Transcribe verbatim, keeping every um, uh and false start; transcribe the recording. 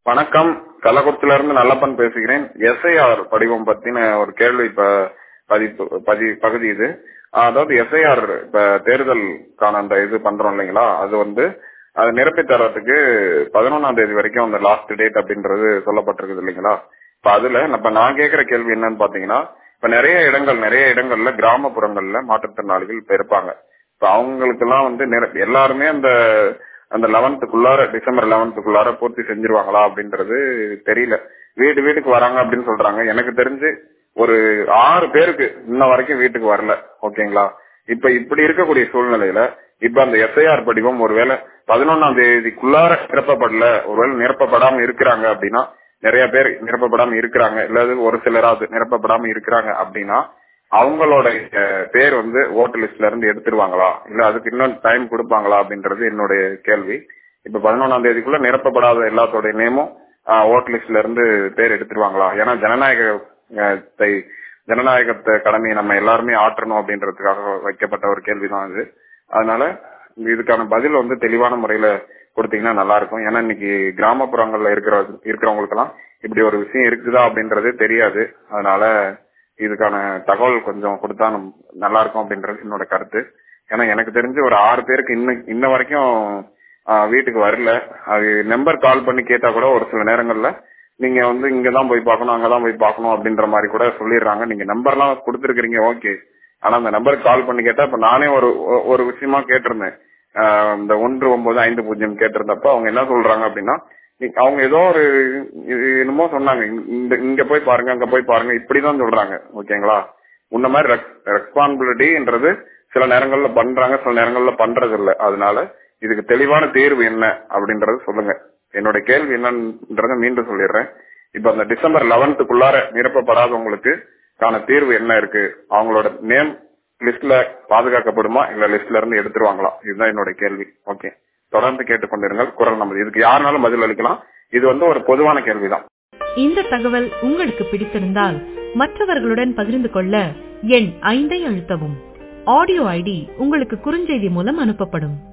வணக்கம். கள்ளக்குறிச்சியில இருந்து நல்லப்பன் பேசுகிறேன். எஸ்ஐஆர் படிவம் பத்தின ஒரு கேள்வி இப்ப பதிப்பு பதி பகுதி இது. அதாவது எஸ்ஐஆர் இப்ப தேர்தலுக்கான அந்த இது பண்றோம் இல்லைங்களா, அது வந்து அது நிரப்பி தர்றதுக்கு பதினொன்னாம் தேதி வரைக்கும் அந்த லாஸ்ட் டேட் அப்படின்றது சொல்லப்பட்டிருக்குது இல்லைங்களா. இப்ப அதுல இப்ப நான் கேட்கிற கேள்வி என்னன்னு பாத்தீங்கன்னா, இப்ப நிறைய இடங்கள் நிறைய இடங்கள்ல கிராமப்புறங்கள்ல மாற்றுத்திறனாளிகள் இப்ப இருப்பாங்க. இப்ப அவங்களுக்கு எல்லாம் வந்து நிர- எல்லாருமே அந்த அந்த லெவன்த்துக்குள்ளார டிசம்பர் லெவன்த்துக்குள்ளார பூர்த்தி செஞ்சிருவாங்களா அப்படின்றது தெரியல. வீடு வீட்டுக்கு வராங்க அப்படின்னு சொல்றாங்க. எனக்கு தெரிஞ்சு ஒரு ஆறு பேருக்கு இன்ன வரைக்கும் வீட்டுக்கு வரல. ஓகேங்களா. இப்ப இப்படி இருக்கக்கூடிய சூழ்நிலையில இப்ப அந்த எஸ்ஐஆர் படிவம் ஒருவேளை பதினொன்னாம் தேதிக்குள்ளார நிரப்பப்படல, ஒருவேளை நிரப்பப்படாம இருக்கிறாங்க அப்படின்னா, நிறைய பேர் நிரப்பப்படாம இருக்கிறாங்க, இல்லது ஒரு சிலராவது நிரப்பப்படாம இருக்கிறாங்க அப்படின்னா அவங்களோட அஹ், பேர் வந்து ஓட்டர் லிஸ்ட்ல இருந்து எடுத்துருவாங்களா, இல்ல அதுக்கு இன்னும் டைம் கொடுப்பாங்களா அப்படின்றது என்னுடைய கேள்வி. இப்ப பதினொன்னாம் தேதிக்குள்ள நிரப்பப்படாத எல்லாத்தோட நேமும் ஓட்டர் லிஸ்ட்ல இருந்து பேர் எடுத்துருவாங்களா? ஏன்னா ஜனநாயகத்தை ஜனநாயகத்தை கடமையை நம்ம எல்லாருமே ஆற்றணும் அப்படின்றதுக்காக வைக்கப்பட்ட ஒரு கேள்விதான் இது. அதனால இதுக்கான பதில் வந்து தெளிவான முறையில கொடுத்தீங்கன்னா நல்லா இருக்கும். ஏன்னா இன்னைக்கு கிராமப்புறங்கள்ல இருக்கிற இருக்கிறவங்களுக்கு எல்லாம் இப்படி ஒரு விஷயம் இருக்குதா அப்படின்றதே தெரியாது. அதனால இதுக்கான தகவல் கொஞ்சம் கொடுத்தா நம்- நல்லா இருக்கும் அப்படின்றது என்னோட கருத்து. ஏன்னா எனக்கு தெரிஞ்சு ஒரு ஆறு பேருக்கு இன்னும் இன்ன வரைக்கும் ஆஹ், வீட்டுக்கு வரல. அது நம்பர் கால் பண்ணி கேட்டா கூட ஒரு சில நேரங்கள்ல நீங்க வந்து இங்கதான் போய் பார்க்கணும் அங்கதான் போய் பார்க்கணும் அப்படின்ற மாதிரி கூட சொல்லிடுறாங்க. நீங்க நம்பர்லாம் கொடுத்துருக்கீங்க, ஓகே. ஆனா அந்த நம்பருக்கு கால் பண்ணி கேட்டா இப்ப நானே ஒரு ஒரு விஷயமா கேட்டிருந்தேன். ஆஹ், இந்த ஒன்று ஒன்பது ஐந்து பூஜ்ஜியம் கேட்டிருந்தப்ப அவங்க என்ன சொல்றாங்க அப்படின்னா, நீ- அவங்க ஏதோ ஒரு இது என்னமோ சொன்னாங்க, இந்த இங்க போய் பாருங்க அங்க போய் பாருங்க இப்படிதான் சொல்றாங்க. ஓகேங்களா. உன்ன மாதிரி ரெஸ்பான்சிபிலிட்டின்றது சில நேரங்கள்ல பண்றாங்க, சில நேரங்கள்ல பண்றது இல்ல. அதனால இதுக்கு தெளிவான தீர்வு என்ன அப்படின்றது சொல்லுங்க. என்னோட கேள்வி என்னன்றத மீண்டும் சொல்லிடுறேன். இப்ப அந்த டிசம்பர் லெவன்த்துக்குள்ளார நிரப்பப்படாதவங்களுக்கு கான தீர்வு என்ன இருக்கு? அவங்களோட நேம் லிஸ்ட்ல பாதுகாக்கப்படுமா, இல்ல லிஸ்ட்ல இருந்து எடுத்துருவாங்களா? இதுதான் என்னோட கேள்வி. ஓகே, தொடர்ந்து கேட்டுக்கொண்டிருங்கள். குரல் நம்ம இதுக்கு யாருனாலும் பதில் அளிக்கலாம். இது வந்து ஒரு பொதுவான கேள்விதான். இந்த தகவல் உங்களுக்கு பிடித்திருந்தால் மற்றவர்களுடன் பகிர்ந்து கொள்ள எண் ஐந்தை அழுத்தவும். ஆடியோ ஐடி உங்களுக்கு குறுஞ்செய்தி மூலம் அனுப்பப்படும்.